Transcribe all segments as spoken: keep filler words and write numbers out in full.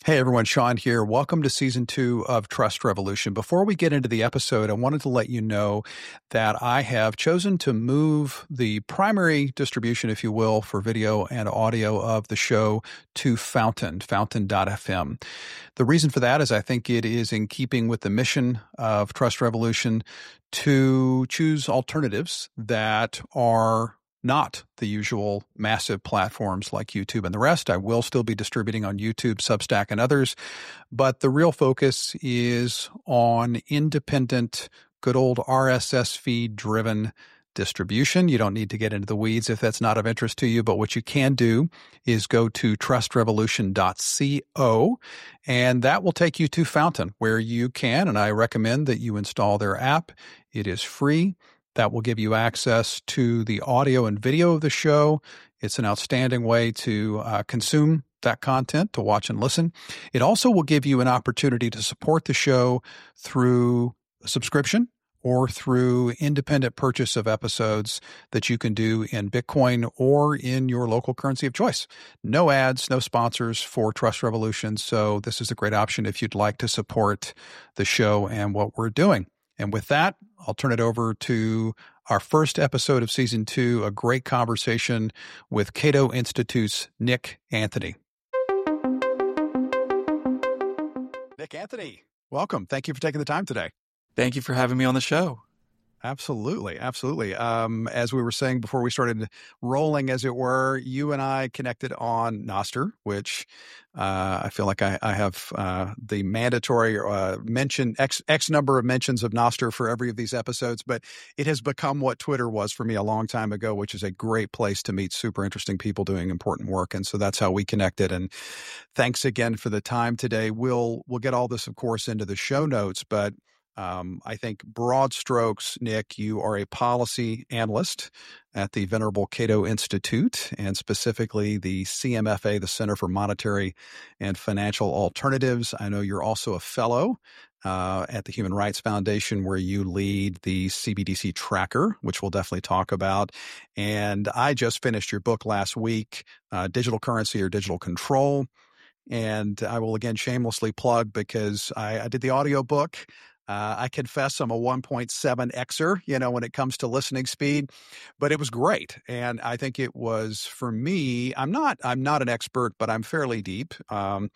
Hey everyone, Sean here. Welcome to season two of Trust Revolution. Before we get into the episode, I wanted to let you know that I have chosen to move the primary distribution, if you will, for video and audio of the show to Fountain, fountain dot f m. The reason for that is I think it is in keeping with the mission of Trust Revolution to choose alternatives that are not the usual massive platforms like YouTube and the rest. I will still be distributing on YouTube, Substack, and others, but the real focus is on independent, good old R S S feed driven distribution. You don't need to get into the weeds if that's not of interest to you, but what you can do is go to trust revolution dot co, and that will take you to Fountain, where you can, and I recommend that you install their app. It is free. That will give you access to the audio and video of the show. It's an outstanding way to uh, consume that content, to watch and listen. It also will give you an opportunity to support the show through a subscription or through independent purchase of episodes that you can do in Bitcoin or in your local currency of choice. No ads, no sponsors for Trust Revolution. So this is a great option if you'd like to support the show and what we're doing. And with that, I'll turn it over to our first episode of season two, a great conversation with Cato Institute's Nick Anthony. Nick Anthony, welcome. Thank you for taking the time today. Thank you for having me on the show. Absolutely. Absolutely. Um, as we were saying before we started rolling, as it were, you and I connected on Nostr, which uh, I feel like I, I have uh, the mandatory uh, mention, X, X number of mentions of Nostr for every of these episodes, but it has become what Twitter was for me a long time ago, which is a great place to meet super interesting people doing important work. And so that's how we connected. And thanks again for the time today. We'll, we'll get all this, of course, into the show notes, but Um, I think broad strokes, Nick, you are a policy analyst at the Venerable Cato Institute, and specifically the C M F A, the Center for Monetary and Financial Alternatives. I know you're also a fellow uh, at the Human Rights Foundation, where you lead the C B D C Tracker, which we'll definitely talk about. And I just finished your book last week, uh, Digital Currency or Digital Control. And I will again shamelessly plug, because I, I did the audio book. Uh, I confess I'm a one point seven Xer, you know, when it comes to listening speed, but it was great. And I think it was, for me, I'm not, I'm not an expert, but I'm fairly deep um,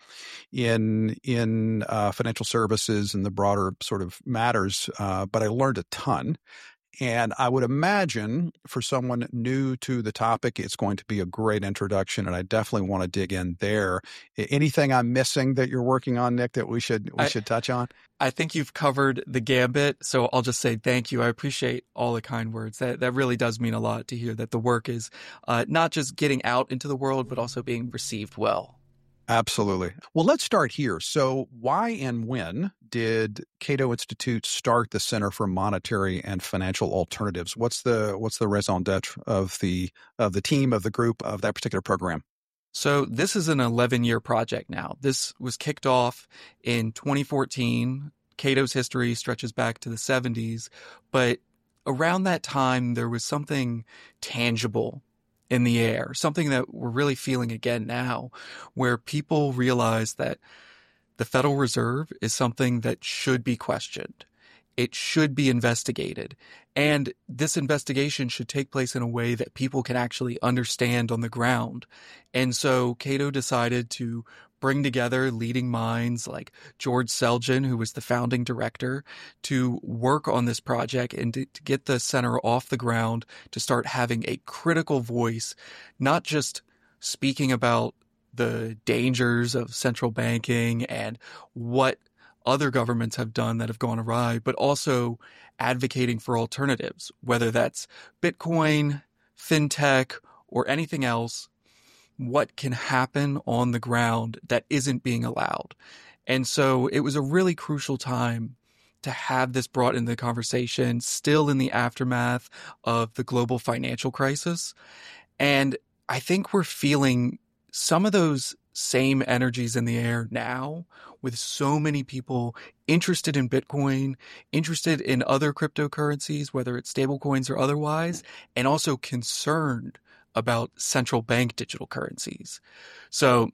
in, in uh, financial services and the broader sort of matters. Uh, but I learned a ton. And I would imagine for someone new to the topic, it's going to be a great introduction, and I definitely want to dig in there. Anything I'm missing that you're working on, Nick, that we should we I, should touch on? I think you've covered the gambit, so I'll just say thank you. I appreciate all the kind words. That that really does mean a lot to hear that the work is uh, not just getting out into the world, but also being received well. Absolutely. Well, let's start here. So why and when did Cato Institute start the Center for Monetary and Financial Alternatives? What's the what's the raison d'etre of the of the team, of the group, of that particular program? So this is an eleven-year project now. This was kicked off in twenty fourteen. Cato's history stretches back to the seventies, but around that time there was something tangible in the air, something that we're really feeling again now, where people realize that the Federal Reserve is something that should be questioned. It should be investigated. And this investigation should take place in a way that people can actually understand on the ground. And so Cato decided to bring together leading minds like George Selgin, who was the founding director, to work on this project and to, to get the center off the ground, to start having a critical voice, not just speaking about the dangers of central banking and what other governments have done that have gone awry, but also advocating for alternatives, whether that's Bitcoin, fintech, or anything else. What can happen on the ground that isn't being allowed. And so it was a really crucial time to have this brought into the conversation, still in the aftermath of the global financial crisis. And I think we're feeling some of those same energies in the air now, with so many people interested in Bitcoin, interested in other cryptocurrencies, whether it's stablecoins or otherwise, and also concerned about central bank digital currencies. So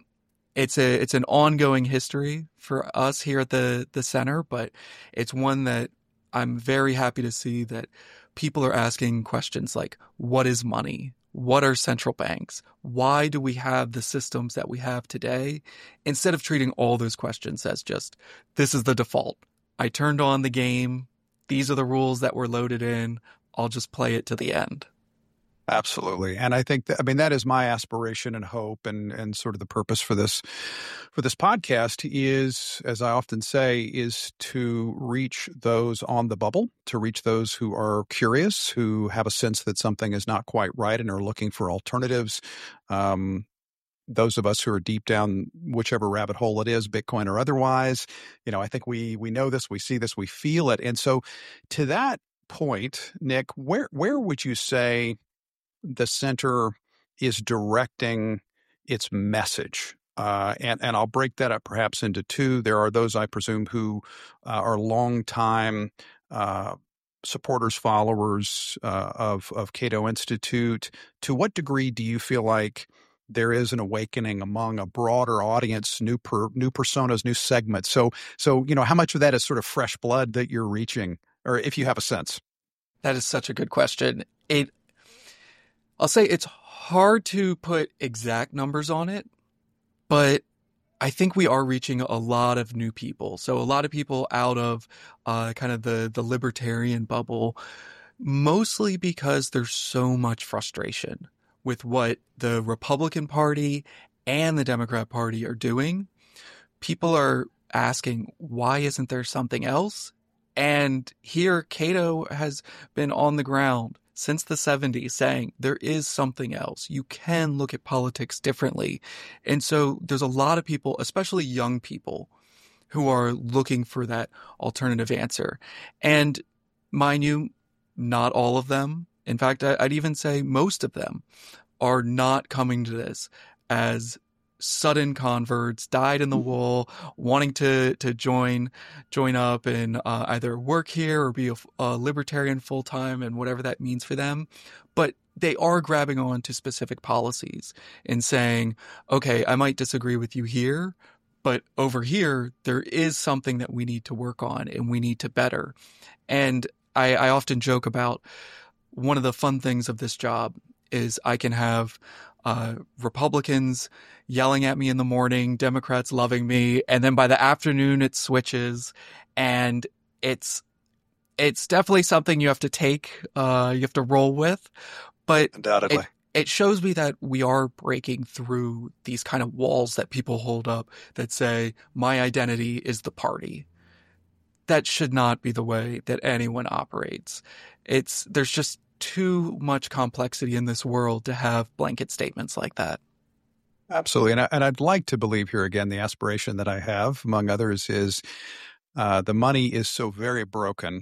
it's a it's an ongoing history for us here at the the center, but it's one that I'm very happy to see that people are asking questions like, what is money? What are central banks? Why do we have the systems that we have today? Instead of treating all those questions as just, this is the default. I turned on the game. These are the rules that were loaded in. I'll just play it to the end. Absolutely. And I think that, I mean, that is my aspiration and hope, and, and sort of the purpose for this, for this podcast is, as I often say, is to reach those on the bubble, to reach those who are curious, who have a sense that something is not quite right and are looking for alternatives. Um, those of us who are deep down whichever rabbit hole it is, Bitcoin or otherwise, you know, I think we, we know this, we see this, we feel it. And so to that point, Nick, where, where would you say the center is directing its message? Uh, and, and I'll break that up perhaps into two. There are those, I presume, who uh, are longtime uh, supporters, followers uh, of, of Cato Institute. To what degree do you feel like there is an awakening among a broader audience, new per, new personas, new segments? So, so you know, how much of that is sort of fresh blood that you're reaching, or if you have a sense? That is such a good question. It I'll say it's hard to put exact numbers on it, but I think we are reaching a lot of new people. So a lot of people out of uh, kind of the, the libertarian bubble, mostly because there's so much frustration with what the Republican Party and the Democrat Party are doing. People are asking, why isn't there something else? And here, Cato has been on the ground since the seventies saying there is something else. You can look at politics differently. And so there's a lot of people, especially young people, who are looking for that alternative answer. And mind you, not all of them, in fact, I'd even say most of them, are not coming to this as sudden converts, dyed in the wool, wanting to to join join up and uh, either work here or be a, a libertarian full time, and whatever that means for them. But they are grabbing on to specific policies and saying, okay, I might disagree with you here, but over here there is something that we need to work on and we need to better. And I, I often joke about one of the fun things of this job is I can have uh, Republicans yelling at me in the morning, Democrats loving me, and then by the afternoon it switches, and it's it's definitely something you have to take, uh, you have to roll with, but undoubtedly. It, it shows me that we are breaking through these kind of walls that people hold up that say, my identity is the party. That should not be the way that anyone operates. It's there's just too much complexity in this world to have blanket statements like that. Absolutely. And, I, and I'd like to believe here again, the aspiration that I have, among others, is uh, the money is so very broken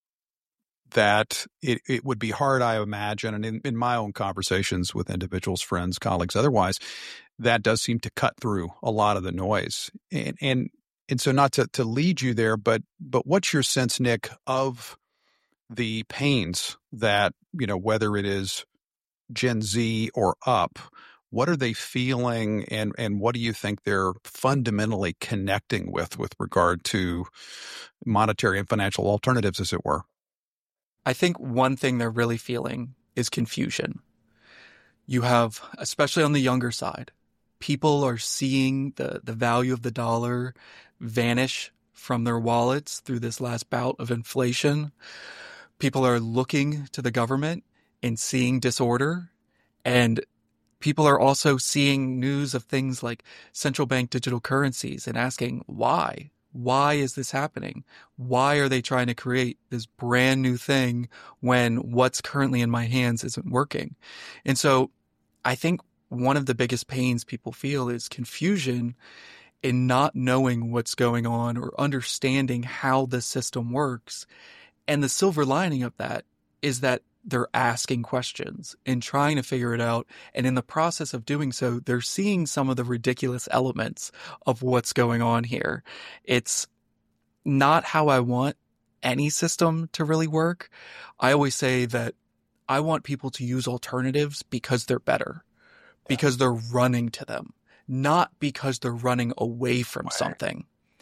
that it, it would be hard, I imagine, and in, in my own conversations with individuals, friends, colleagues, otherwise, that does seem to cut through a lot of the noise. And and, and so not to, to lead you there, but but what's your sense, Nick, of the pains that, you know, whether it is Gen Z or up, what are they feeling, and, and what do you think they're fundamentally connecting with with regard to monetary and financial alternatives, as it were? I think one thing they're really feeling is confusion. You have, especially on the younger side, people are seeing the, the value of the dollar vanish from their wallets through this last bout of inflation. People are looking to the government and seeing disorder, and people are also seeing news of things like central bank digital currencies and asking why. Why is this happening? Why are they trying to create this brand new thing when what's currently in my hands isn't working? And so I think one of the biggest pains people feel is confusion in not knowing what's going on or understanding how the system works. And the silver lining of that is that they're asking questions and trying to figure it out. And in the process of doing so, they're seeing some of the ridiculous elements of what's going on here. It's not how I want any system to really work. I always say that I want people to use alternatives because they're better, because they're running to them. not because they're running away from Right. something.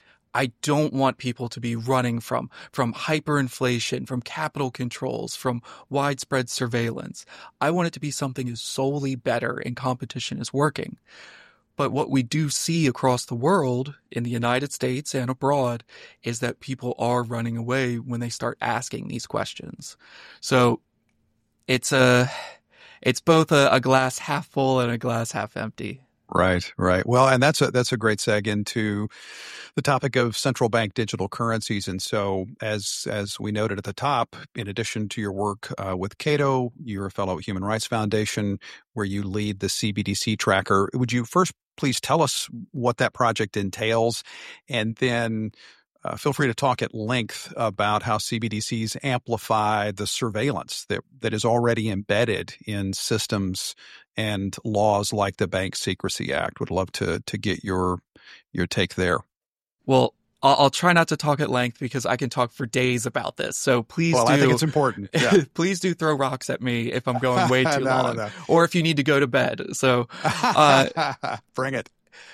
I don't want people to be running from, from hyperinflation, from capital controls, from widespread surveillance. I want it to be something is solely better and competition is working. But what we do see across the world, in the United States and abroad, is that people are running away when they start asking these questions. So it's a, it's both a, a glass half full and a glass half empty. Right, right. Well, and that's a that's a great seg into the topic of central bank digital currencies. And so, as as we noted at the top, in addition to your work uh, with Cato, you're a fellow at Human Rights Foundation, where you lead the C B D C tracker. Would you first please tell us what that project entails, and then uh, feel free to talk at length about how C B D Cs amplify the surveillance that that is already embedded in systems and laws like the Bank Secrecy Act. Would love to to get your your take there. Well, I'll, I'll try not to talk at length because I can talk for days about this. So please well, do. I think it's important. Yeah. Please do throw rocks at me if I'm going way too no, long, no. or if you need to go to bed. So, uh, bring it.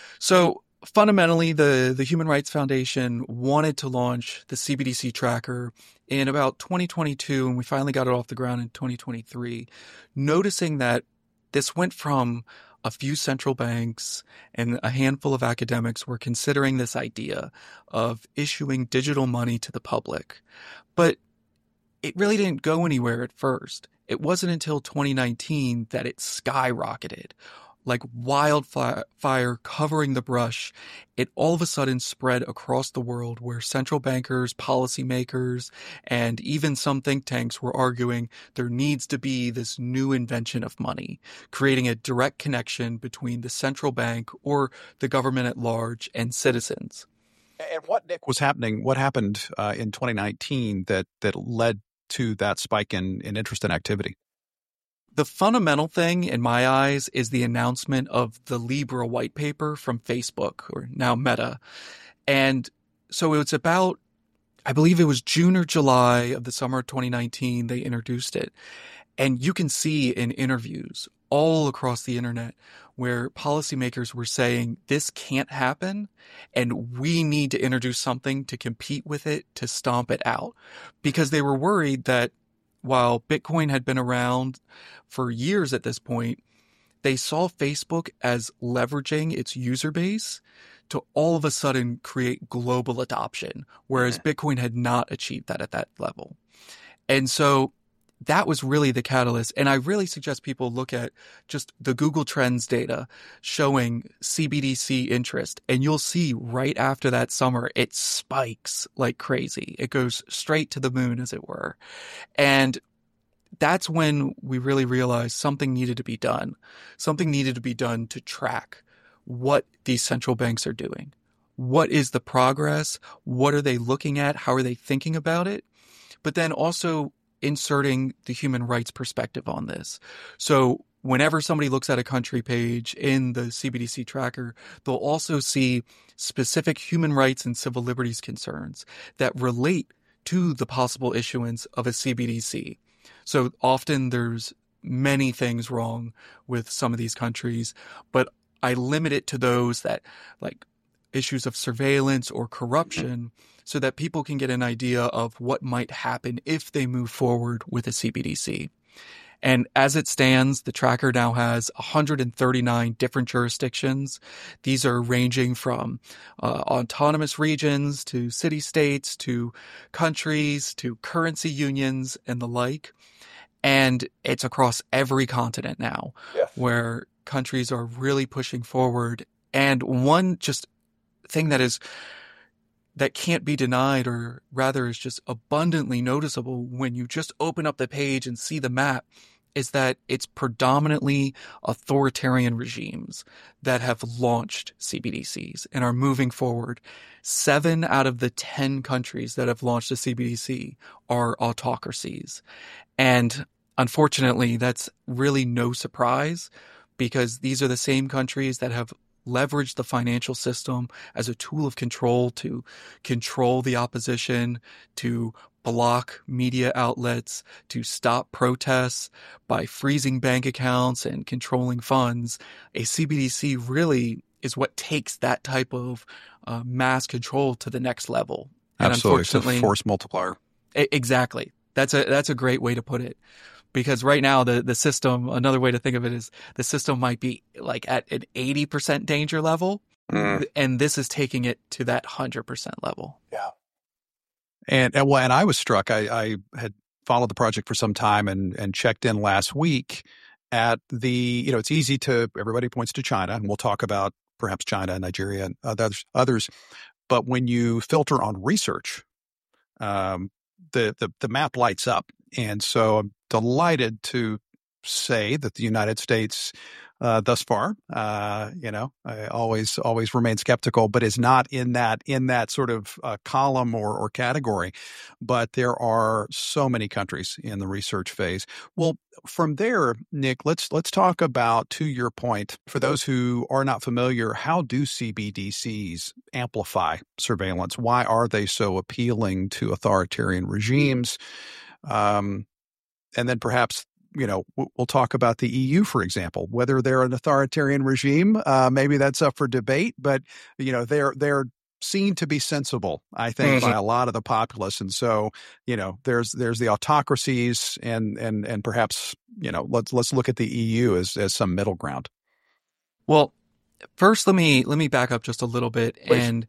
So fundamentally, the the Human Rights Foundation wanted to launch the C B D C tracker in about twenty twenty-two, and we finally got it off the ground in twenty twenty-three, noticing that this went from a few central banks and a handful of academics were considering this idea of issuing digital money to the public. But it really didn't go anywhere at first. It wasn't until twenty nineteen that it skyrocketed. Like wildfire covering the brush, it all of a sudden spread across the world where central bankers, policymakers, and even some think tanks were arguing there needs to be this new invention of money, creating a direct connection between the central bank or the government at large and citizens. And what, Nick, was happening? What happened uh, in twenty nineteen that that led to that spike in, in interest and activity? The fundamental thing, in my eyes, is the announcement of the Libra white paper from Facebook, or now Meta. And so it was about, I believe it was June or July of the summer of twenty nineteen, they introduced it. And you can see in interviews all across the internet where policymakers were saying, this can't happen, and we need to introduce something to compete with it, to stomp it out. Because they were worried that while Bitcoin had been around for years at this point, they saw Facebook as leveraging its user base to all of a sudden create global adoption, whereas yeah. Bitcoin had not achieved that at that level. And so that was really the catalyst. And I really suggest people look at just the Google Trends data showing C B D C interest. And you'll see right after that summer, it spikes like crazy. It goes straight to the moon, as it were. And that's when we really realized something needed to be done. Something needed to be done to track what these central banks are doing. What is the progress? What are they looking at? How are they thinking about it? But then also inserting the human rights perspective on this. So whenever somebody looks at a country page in the C B D C tracker, they'll also see specific human rights and civil liberties concerns that relate to the possible issuance of a C B D C. So often there's many things wrong with some of these countries, but I limit it to those that, like issues of surveillance or corruption, so that people can get an idea of what might happen if they move forward with a C B D C. And as it stands, the tracker now has one hundred thirty-nine different jurisdictions. These are ranging from uh, autonomous regions to city-states to countries to currency unions and the like. And it's across every continent now, yes, where countries are really pushing forward. And one just thing that is that can't be denied, or rather is just abundantly noticeable when you just open up the page and see the map, is that it's predominantly authoritarian regimes that have launched C B D Cs and are moving forward. Seven out of the ten countries that have launched a C B D C are autocracies. And unfortunately, that's really no surprise, because these are the same countries that have leveraged the financial system as a tool of control to control the opposition, to block media outlets, to stop protests by freezing bank accounts and controlling funds. A C B D C really is what takes that type of uh, mass control to the next level. And Absolutely. unfortunately, It's a force multiplier. Exactly. That's a that's a great way to put it. Because right now the, the system, another way to think of it is the system might be like at an eighty percent danger level, mm. and this is taking it to that one hundred percent level. Yeah. And, and well, and I was struck. I, I had followed the project for some time and, and checked in last week at the, you know, it's easy to, everybody points to China, and we'll talk about perhaps China, Nigeria, and others, others. But when you filter on research, um, the, the, the map lights up. And so I'm delighted to say that the United States, uh, thus far, uh, you know, I always, always remain skeptical, but is not in that, in that sort of uh, column or, or category. But there are so many countries in the research phase. Well, from there, Nick, let's, let's talk about, to your point, for those who are not familiar, how do C B D Cs amplify surveillance? Why are they so appealing to authoritarian regimes? Um, and then perhaps, you know, we'll talk about the E U, for example, whether they're an authoritarian regime. Uh, maybe that's up for debate, but, you know, they're, they're seen to be sensible, I think, mm-hmm. by a lot of the populace. And so, you know, there's, there's the autocracies and, and, and perhaps, you know, let's, let's look at the E U as, as some middle ground. Well, first, let me, let me back up just a little bit Please. and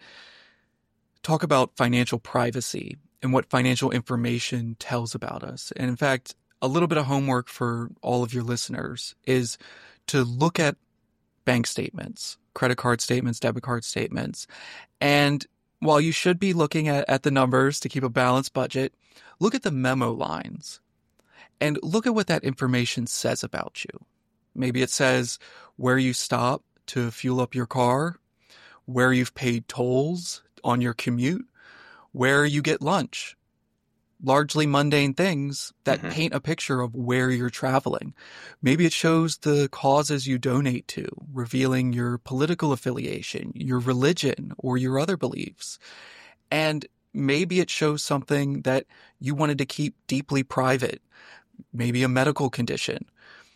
talk about financial privacy and what financial information tells about us. And in fact, a little bit of homework for all of your listeners is to look at bank statements, credit card statements, debit card statements. And while you should be looking at, at the numbers to keep a balanced budget, look at the memo lines and look at what that information says about you. Maybe it says where you stop to fuel up your car, where you've paid tolls on your commute, where you get lunch. Largely mundane things that mm-hmm. paint a picture of where you're traveling. Maybe it shows the causes you donate to, revealing your political affiliation, your religion, or your other beliefs. And maybe it shows something that you wanted to keep deeply private, maybe a medical condition.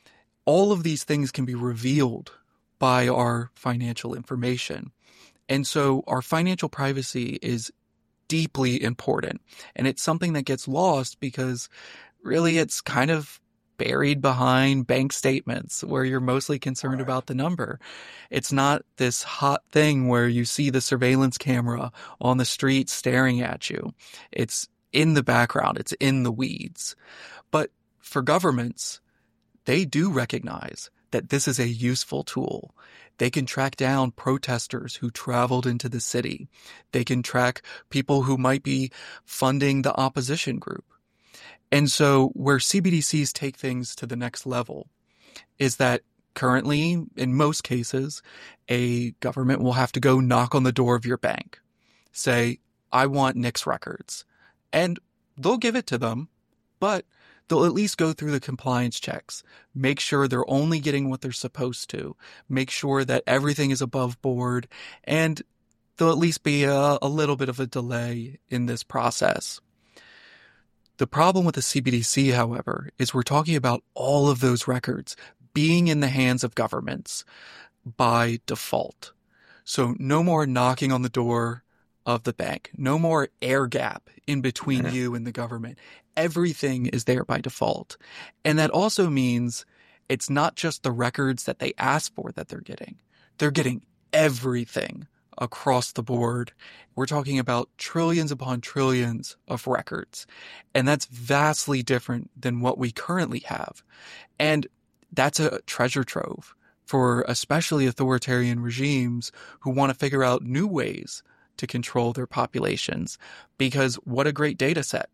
All of these things can be revealed by our financial information. And so our financial privacy is deeply important. And it's something that gets lost because really it's kind of buried behind bank statements where you're mostly concerned right. about the number. It's not this hot thing where you see the surveillance camera on the street staring at you. It's in the background. It's in the weeds. But for governments, they do recognize that this is a useful tool. They can track down protesters who traveled into the city. They can track people who might be funding the opposition group. And so where C B D Cs take things to the next level is that currently, in most cases, a government will have to go knock on the door of your bank, say, I want Nick's records. And they'll give it to them, but they'll at least go through the compliance checks, make sure they're only getting what they're supposed to, make sure that everything is above board, and there'll at least be a, a little bit of a delay in this process. The problem with the C B D C, however, is we're talking about all of those records being in the hands of governments by default. So no more knocking on the door of the bank, no more air gap in between mm-hmm. you and the government. Everything is there by default. And that also means it's not just the records that they ask for that they're getting. They're getting everything across the board. We're talking about trillions upon trillions of records. And that's vastly different than what we currently have. And that's a treasure trove for especially authoritarian regimes who want to figure out new ways to control their populations. Because what a great data set.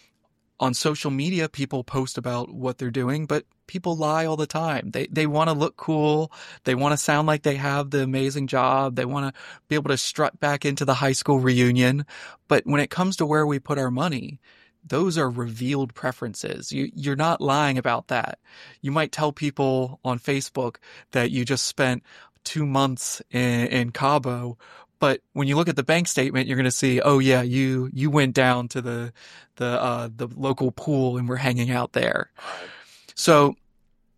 On social media, people post about what they're doing, but people lie all the time. They they want to look cool. They want to sound like they have the amazing job. They want to be able to strut back into the high school reunion. But when it comes to where we put our money, those are revealed preferences. You, you're not lying about that. You might tell people on Facebook that you just spent two months in, in Cabo, but when you look at the bank statement, you're going to see, oh yeah, you you went down to the the uh, the local pool and we're hanging out there. So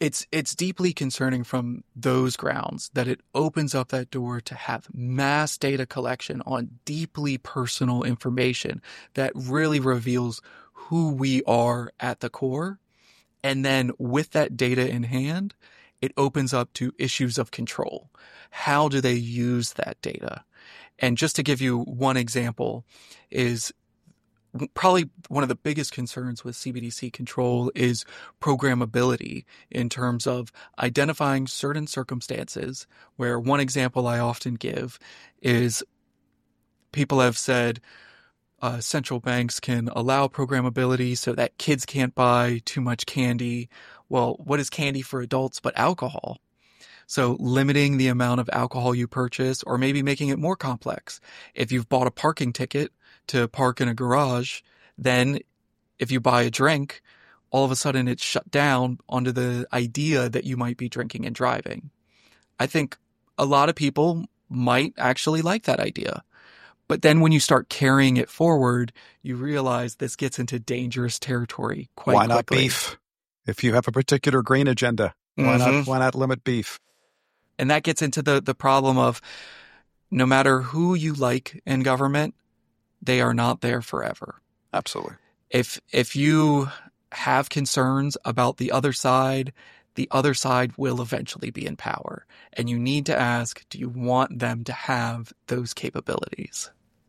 It's it's deeply concerning from those grounds that it opens up that door to have mass data collection on deeply personal information that really reveals who we are at the core. And then with that data in hand, it opens up to issues of control. How do they use that data? And just to give you one example is probably one of the biggest concerns with C B D C control is programmability in terms of identifying certain circumstances where one example I often give is people have said uh, central banks can allow programmability so that kids can't buy too much candy. Well, what is candy for adults but alcohol? So limiting the amount of alcohol you purchase or maybe making it more complex. If you've bought a parking ticket to park in a garage, then if you buy a drink, all of a sudden it's shut down onto the idea that you might be drinking and driving. I think a lot of people might actually like that idea. But then when you start carrying it forward, you realize this gets into dangerous territory quite why quickly. Why not beef? If you have a particular green agenda, why mm-hmm. not why not limit beef? And that gets into the, the problem of no matter who you like in government, they are not there forever. Absolutely. If if you have concerns about the other side, the other side will eventually be in power. And you need to ask, do you want them to have those capabilities?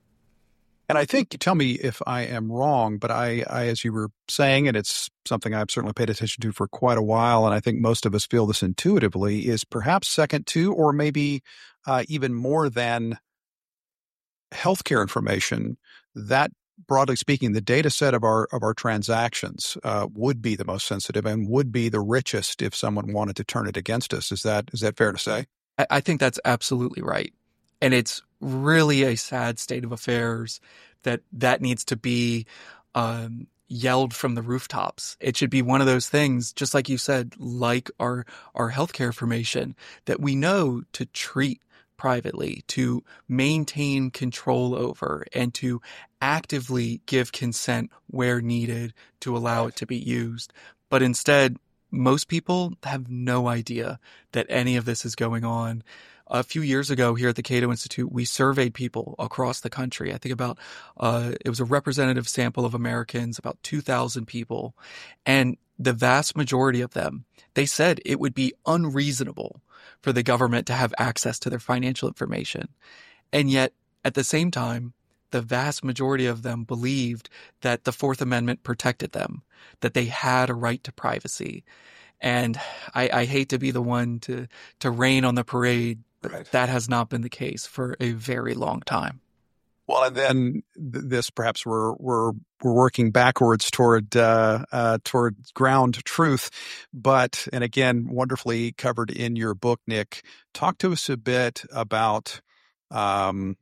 And I think, tell me if I am wrong, but I, I, as you were saying, and it's something I've certainly paid attention to for quite a while, and I think most of us feel this intuitively, is perhaps second to, or maybe uh, even more than healthcare information, that broadly speaking, the data set of our of our transactions uh, would be the most sensitive and would be the richest if someone wanted to turn it against us. Is that is that fair to say? I think that's absolutely right. And it's really a sad state of affairs that that needs to be um, yelled from the rooftops. It should be one of those things, just like you said, like our, our healthcare information, that we know to treat privately, to maintain control over, and to actively give consent where needed to allow it to be used. But instead, most people have no idea that any of this is going on. A few years ago here at the Cato Institute, we surveyed people across the country. I think about, uh, it was a representative sample of Americans, about two thousand people. And the vast majority of them, they said it would be unreasonable for the government to have access to their financial information. And yet, at the same time, the vast majority of them believed that the Fourth Amendment protected them, that they had a right to privacy. And I, I hate to be the one to, to rain on the parade, but right. That has not been the case for a very long time. Well, and then th- this perhaps we're we're we're working backwards toward uh, uh, toward ground truth, but and again, wonderfully covered in your book, Nick. Talk to us a bit about um,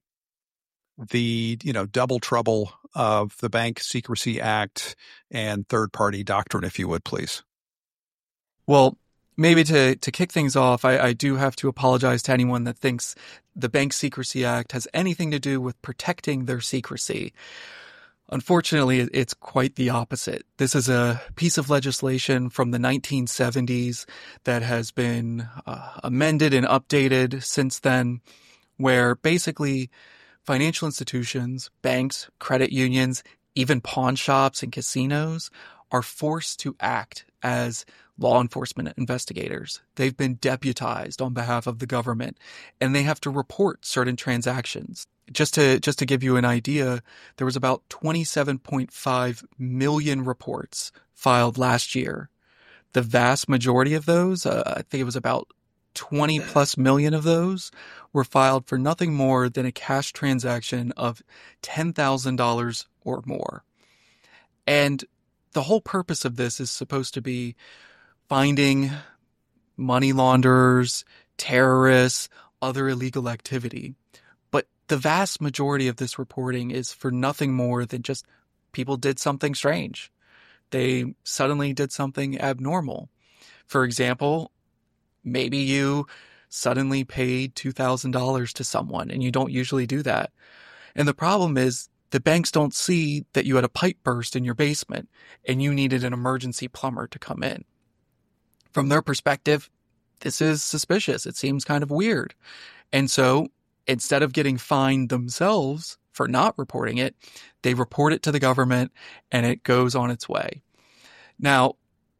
the you know double trouble of the Bank Secrecy Act and third party doctrine, if you would, please. Well, maybe to, to kick things off, I, I do have to apologize to anyone that thinks the Bank Secrecy Act has anything to do with protecting their secrecy. Unfortunately, it's quite the opposite. This is a piece of legislation from the nineteen seventies that has been uh, amended and updated since then, where basically financial institutions, banks, credit unions, even pawn shops and casinos are forced to act as law enforcement investigators. They've been deputized on behalf of the government, and they have to report certain transactions. Just to just to give you an idea, there was about twenty-seven point five million reports filed last year. The vast majority of those, uh, I think it was about twenty plus million of those, were filed for nothing more than a cash transaction of ten thousand dollars or more. And the whole purpose of this is supposed to be finding money launderers, terrorists, other illegal activity. But the vast majority of this reporting is for nothing more than just people did something strange. They suddenly did something abnormal. For example, maybe you suddenly paid two thousand dollars to someone and you don't usually do that. And the problem is the banks don't see that you had a pipe burst in your basement and you needed an emergency plumber to come in. From their perspective, this is suspicious. It seems kind of weird. And so instead of getting fined themselves for not reporting it, they report it to the government and it goes on its way. Now,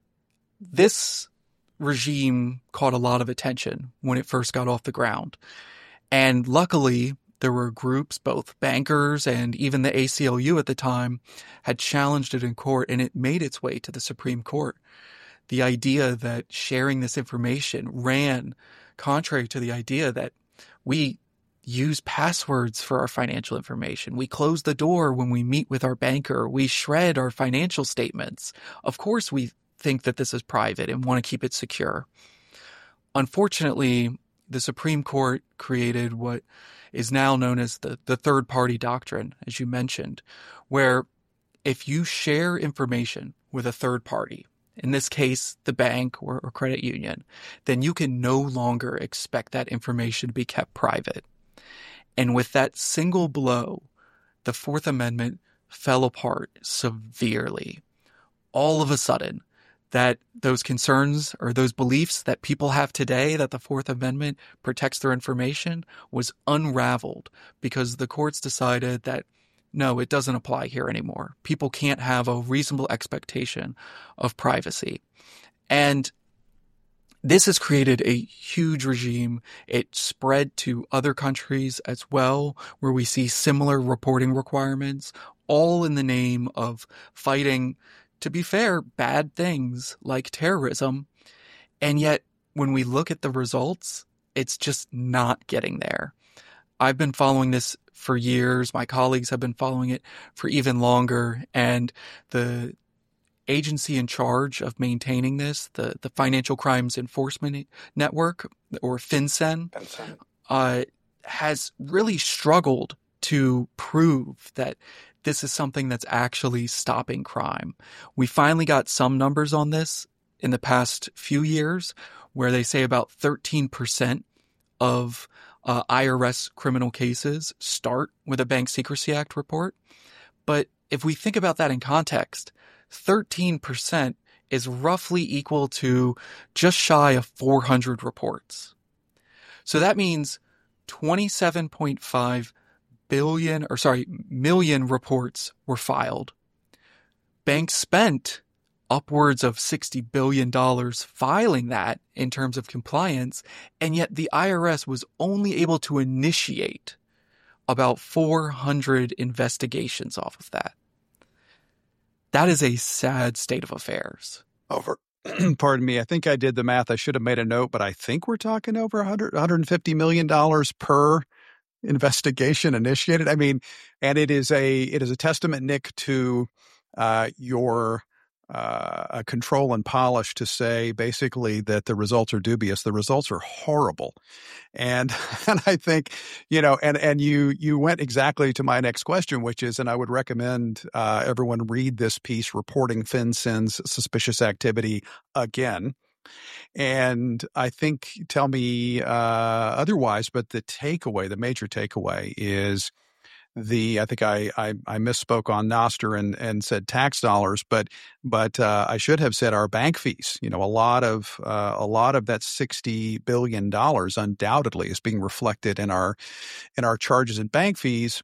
this regime caught a lot of attention when it first got off the ground. And luckily, there were groups, both bankers and even the A C L U at the time, had challenged it in court, and it made its way to the Supreme Court. The idea that sharing this information ran contrary to the idea that we use passwords for our financial information. We close the door when we meet with our banker. We shred our financial statements. Of course, we think that this is private and want to keep it secure. Unfortunately, the Supreme Court created what is now known as the, the third-party doctrine, as you mentioned, where if you share information with a third party, in this case, the bank or, or credit union, then you can no longer expect that information to be kept private. And with that single blow, the Fourth Amendment fell apart severely. All of a sudden, that those concerns or those beliefs that people have today that the Fourth Amendment protects their information was unraveled because the courts decided that, no, it doesn't apply here anymore. People can't have a reasonable expectation of privacy. And this has created a huge regime. It spread to other countries as well, where we see similar reporting requirements, all in the name of fighting, to be fair, bad things like terrorism. And yet, when we look at the results, it's just not getting there. I've been following this for years. My colleagues have been following it for even longer. And the agency in charge of maintaining this, the, the Financial Crimes Enforcement Network, or FinCEN, FinCEN. Uh, has really struggled to prove that this is something that's actually stopping crime. We finally got some numbers on this in the past few years, where they say about thirteen percent of uh, I R S criminal cases start with a Bank Secrecy Act report. But if we think about that in context, thirteen percent is roughly equal to just shy of four hundred reports. So that means twenty-seven point five billion, or sorry, million reports were filed. Banks spent upwards of sixty billion dollars filing that in terms of compliance, and yet the I R S was only able to initiate about four hundred investigations off of that. That is a sad state of affairs. Over, pardon me, I think I did the math. I should have made a note, but I think we're talking over one hundred, one hundred fifty million dollars per investigation initiated. I mean, and it is a it is a testament, Nick, to uh, your uh, a control and polish to say basically that the results are dubious. The results are horrible. And and I think, you know, and, and you you went exactly to my next question, which is, and I would recommend uh, everyone read this piece, Reporting FinCEN's Suspicious Activity Again. And I think, tell me uh, otherwise, but the takeaway, the major takeaway is the, I think I, I, I misspoke on Nostr and, and said tax dollars, but, but uh, I should have said our bank fees. You know, a lot of, uh, a lot of that sixty billion dollars undoubtedly is being reflected in our, in our charges and bank fees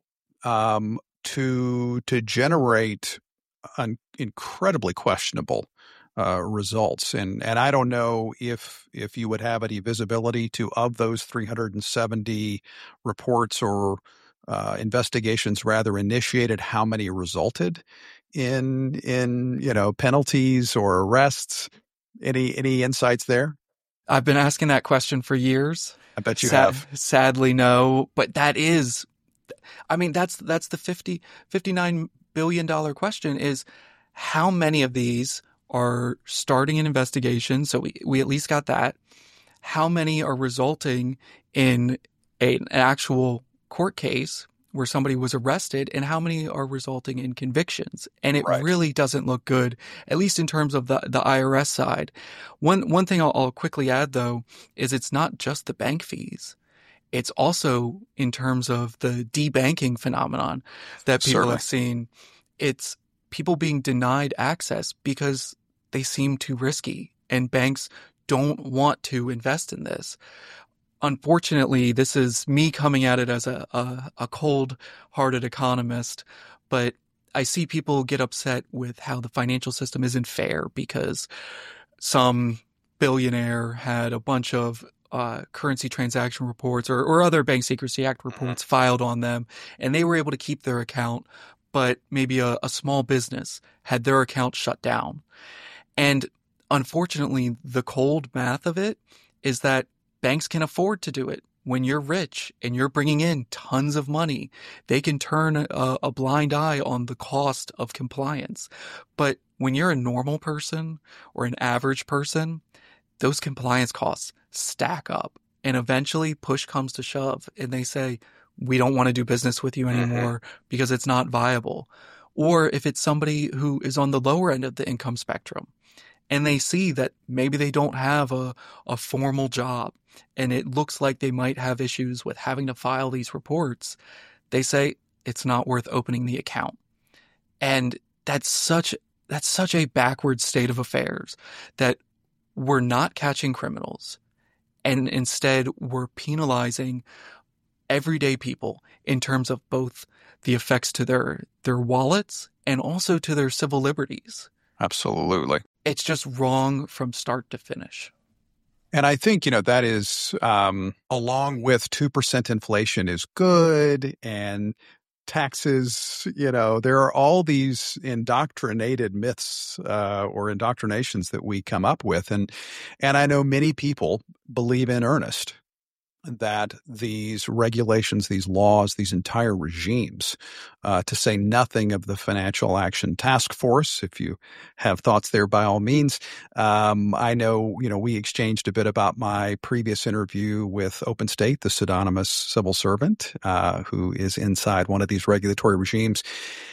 um, to, to generate an incredibly questionable Uh, results. And and I don't know if if you would have any visibility to, of those three hundred seventy reports or uh, investigations rather initiated, how many resulted in in you know penalties or arrests. Any any insights there? I've been asking that question for years. I bet you Sad, have. Sadly, no. But that is, I mean, that's that's the fifty, fifty-nine billion dollars question is, how many of these are starting an investigation? So we, we at least got that. How many are resulting in a, an actual court case where somebody was arrested, and how many are resulting in convictions? And it right. really doesn't look good, at least in terms of the, the I R S side. One, one thing I'll, I'll quickly add, though, is it's not just the bank fees. It's also in terms of the debanking phenomenon that people Certainly. have seen. It's people being denied access because they seem too risky. and banks don't want to invest in this. Unfortunately, this is me coming at it as a, a, a cold-hearted economist, but I see people get upset with how the financial system isn't fair because some billionaire had a bunch of uh, currency transaction reports or, or other Bank Secrecy Act reports mm-hmm. filed on them, and they were able to keep their account, but maybe a, a small business had their account shut down. And unfortunately, the cold math of it is that banks can afford to do it. When you're rich and you're bringing in tons of money, they can turn a, a blind eye on the cost of compliance. But when you're a normal person or an average person, those compliance costs stack up. And eventually push comes to shove and they say, we don't want to do business with you anymore mm-hmm. because it's not viable. Or if it's somebody who is on the lower end of the income spectrum and they see that maybe they don't have a, a formal job and it looks like they might have issues with having to file these reports, they say it's not worth opening the account. And that's such that's such a backward state of affairs that we're not catching criminals and instead we're penalizing everyday people in terms of both the effects to their their wallets and also to their civil liberties. Absolutely. It's just wrong from start to finish. And I think, you know, that is, um, along with two percent inflation is good and taxes, you know, there are all these indoctrinated myths uh, or indoctrinations that we come up with. And, and I know many people believe in earnest that these regulations, these laws, these entire regimes, uh, to say nothing of the Financial Action Task Force, if you have thoughts there, by all means. Um, I know, you know, we exchanged a bit about my previous interview with Open State, the pseudonymous civil servant, uh, who is inside one of these regulatory regimes.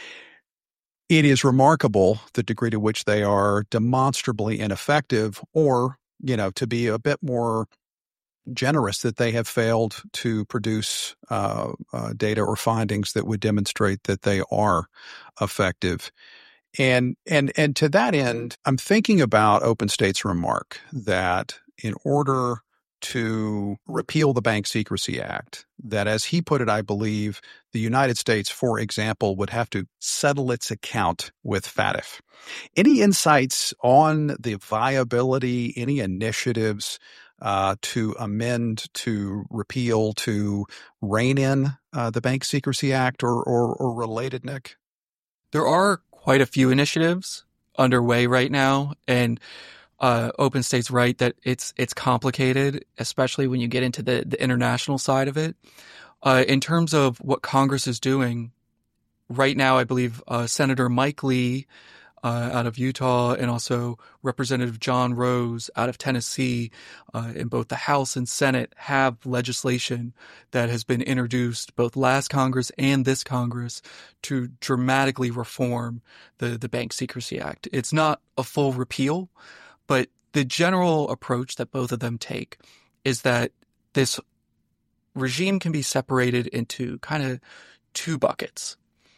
It is remarkable the degree to which they are demonstrably ineffective, or, you know, to be a bit more generous, that they have failed to produce uh, uh, data or findings that would demonstrate that they are effective. And and and to that end, I'm thinking about Open State's remark that in order to repeal the Bank Secrecy Act, that as he put it, I believe the United States, for example, would have to settle its account with FATF. Any insights on the viability, any initiatives Uh, to amend, to repeal, to rein in uh, the Bank Secrecy Act or, or, or related, Nick? There are quite a few initiatives underway right now, and uh, Open State's right that it's it's complicated, especially when you get into the, the international side of it. Uh, in terms of what Congress is doing right now, I believe uh, Senator Mike Lee Uh, out of Utah, and also Representative John Rose out of Tennessee, uh, in both the House and Senate, have legislation that has been introduced both last Congress and this Congress to dramatically reform the, the Bank Secrecy Act. It's not a full repeal, but the general approach that both of them take is that this regime can be separated into kind of two buckets.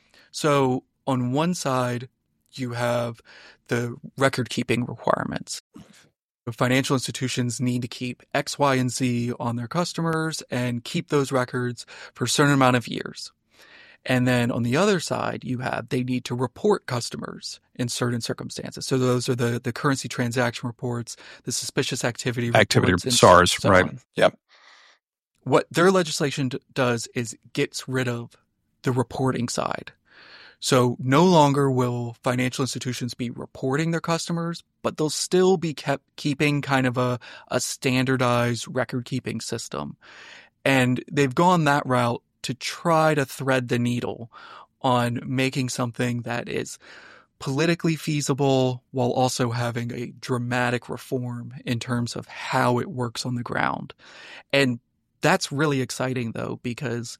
So on one side, you have the record-keeping requirements. Financial institutions need to keep X, Y, and Z on their customers and keep those records for a certain amount of years. And then on the other side, you have they need to report customers in certain circumstances. So those are the, the currency transaction reports, the suspicious activity reports. Activity, SARS, so right. On. Yep. What their legislation d- does is gets rid of the reporting side. So no longer will financial institutions be reporting their customers, but they'll still be kept keeping kind of a, a standardized record-keeping system. And they've gone that route to try to thread the needle on making something that is politically feasible while also having a dramatic reform in terms of how it works on the ground. And that's really exciting, though, because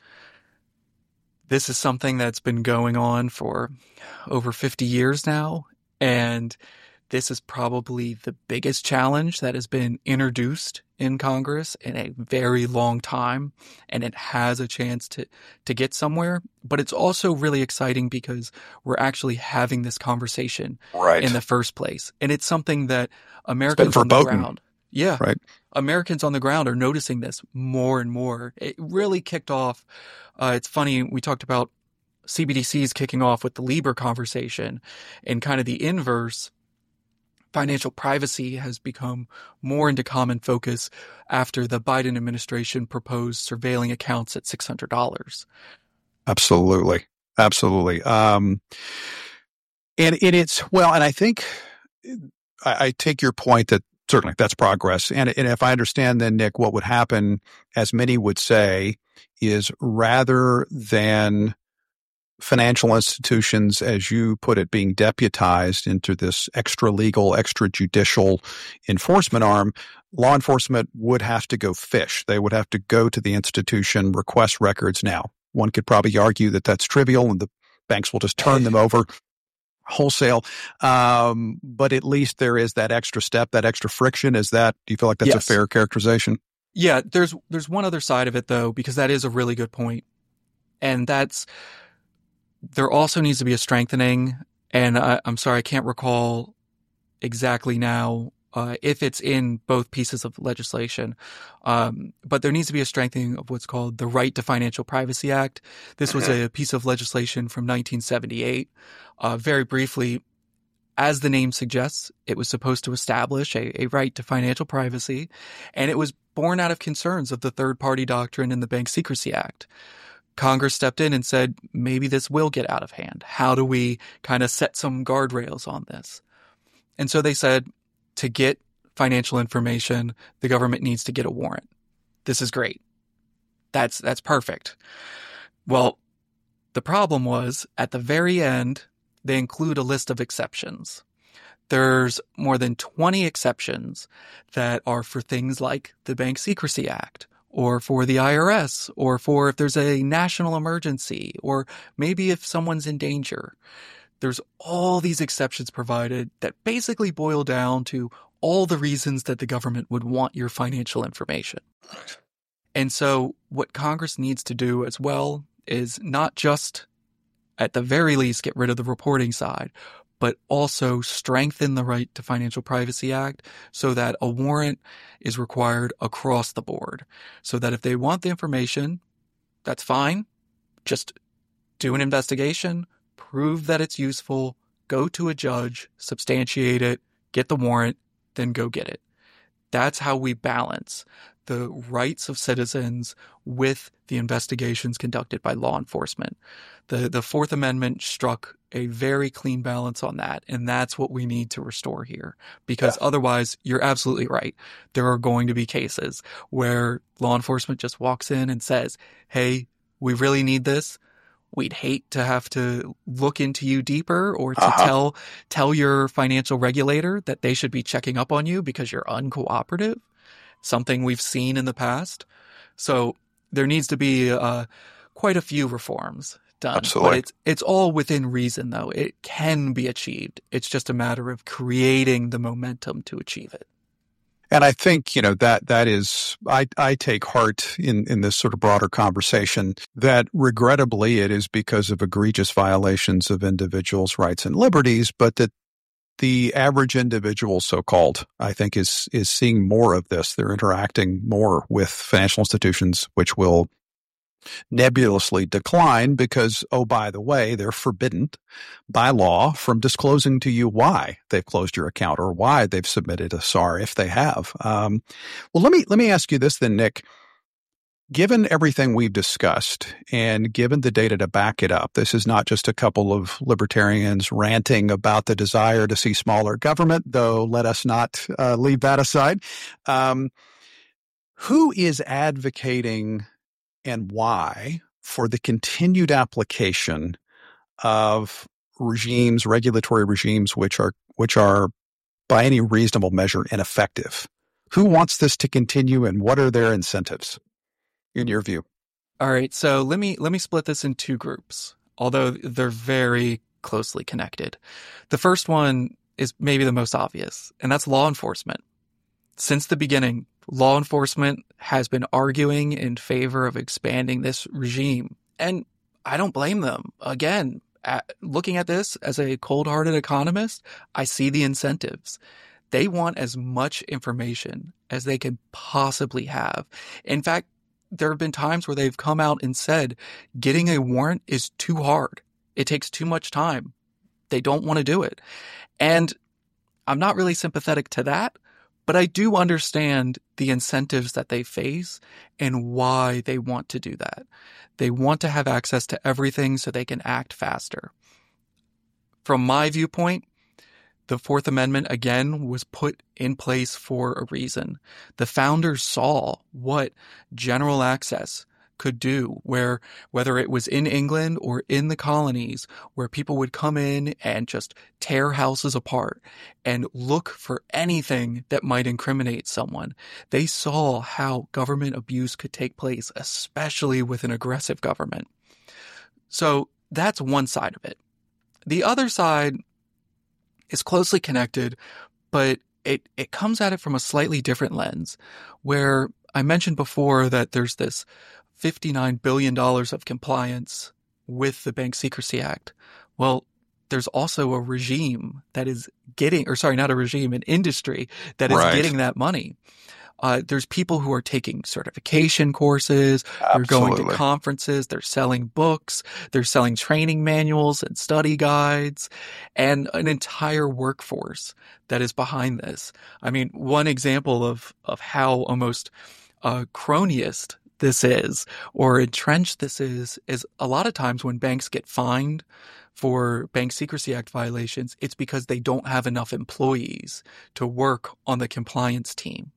this is something that's been going on for over fifty years now, and this is probably the biggest challenge that has been introduced in Congress in a very long time, and it has a chance to, to get somewhere. But it's also really exciting because we're actually having this conversation right. in the first place. And it's something that Americans on the ground, yeah, right. Americans on the ground are noticing this more and more. It really kicked off. Uh, it's funny, we talked about C B D Cs kicking off with the Lieber conversation, and kind of the inverse. Financial privacy has become more into common focus after the Biden administration proposed surveilling accounts at six hundred dollars. Absolutely. Absolutely. Um, and, and it's, well, and I think I, I take your point that certainly that's progress. And, and if I understand then, Nick, what would happen, as many would say, is rather than financial institutions, as you put it, being deputized into this extra legal, extrajudicial enforcement arm, law enforcement would have to go fish. They would have to go to the institution, request records. Now, one could probably argue that that's trivial and the banks will just turn them over wholesale. Um, but at least there is that extra step, that extra friction. Is that, do you feel like that's yes. a fair characterization? Yeah, there's there's one other side of it, though, because that is a really good point. And that's, there also needs to be a strengthening, and I, I'm sorry, I can't recall exactly now uh, if it's in both pieces of legislation, um, but there needs to be a strengthening of what's called the Right to Financial Privacy Act. This was a piece of legislation from nineteen seventy-eight. Uh, very briefly, as the name suggests, it was supposed to establish a, a right to financial privacy, and it was born out of concerns of the third-party doctrine in the Bank Secrecy Act. Congress stepped in and said, maybe this will get out of hand. How do we kind of set some guardrails on this? And so they said, to get financial information, the government needs to get a warrant. This is great. That's that's perfect. Well, the problem was, at the very end, they include a list of exceptions. There's more than twenty exceptions that are for things like the Bank Secrecy Act, or for the I R S, or for if there's a national emergency, or maybe if someone's in danger. There's all these exceptions provided that basically boil down to all the reasons that the government would want your financial information. And so what Congress needs to do as well is not just, at the very least, get rid of the reporting side, but also strengthen the Right to Financial Privacy Act so that a warrant is required across the board. So that if they want the information, that's fine. Just do an investigation, prove that it's useful, go to a judge, substantiate it, get the warrant, then go get it. That's how we balance the rights of citizens with the investigations conducted by law enforcement. The the Fourth Amendment struck a very clean balance on that, and that's what we need to restore here. Because yeah. otherwise, you're absolutely right. There are going to be cases where law enforcement just walks in and says, hey, we really need this. We'd hate to have to look into you deeper or to uh-huh. tell tell your financial regulator that they should be checking up on you because you're uncooperative, something we've seen in the past. So there needs to be uh, quite a few reforms done. Absolutely. But it's, it's all within reason, though. It can be achieved. It's just a matter of creating the momentum to achieve it. And I think, you know, that that is, I, I take heart in, in this sort of broader conversation that regrettably it is because of egregious violations of individuals' rights and liberties, but that the average individual, so-called, I think is is seeing more of this. They're interacting more with financial institutions, which will nebulously decline because, oh, by the way, they're forbidden by law from disclosing to you why they've closed your account or why they've submitted a S A R if they have. Um, well, let me let me ask you this then, Nick. Given everything we've discussed and given the data to back it up, this is not just a couple of libertarians ranting about the desire to see smaller government, though let us not uh, leave that aside. Um, who is advocating and why for the continued application of regimes, regulatory regimes, which are which are by any reasonable measure ineffective? Who wants this to continue, and what are their incentives, in your view? All right, so let me let me split this in two groups, although they're very closely connected. The first one is maybe the most obvious, and that's law enforcement. Since the beginning, law enforcement has been arguing in favor of expanding this regime. And I don't blame them. Again, at, looking at this as a cold-hearted economist, I see the incentives. They want as much information as they can possibly have. In fact, there have been times where they've come out and said, getting a warrant is too hard. It takes too much time. They don't want to do it. And I'm not really sympathetic to that, but I do understand the incentives that they face and why they want to do that. They want to have access to everything so they can act faster. From my viewpoint, the Fourth Amendment, again, was put in place for a reason. The founders saw what general access could do, where whether it was in England or in the colonies, where people would come in and just tear houses apart and look for anything that might incriminate someone. They saw how government abuse could take place, especially with an aggressive government. So that's one side of it. The other side is closely connected, but it, it comes at it from a slightly different lens, where I mentioned before that there's this fifty-nine billion dollars of compliance with the Bank Secrecy Act. Well, there's also a regime that is getting, or sorry, not a regime, an industry that is right. getting that money. Uh, there's people who are taking certification courses. Absolutely. They're going to conferences. They're selling books. They're selling training manuals and study guides, and an entire workforce that is behind this. I mean, one example of, of how almost uh, cronyist this is, or entrenched this is, is a lot of times when banks get fined for Bank Secrecy Act violations, it's because they don't have enough employees to work on the compliance team.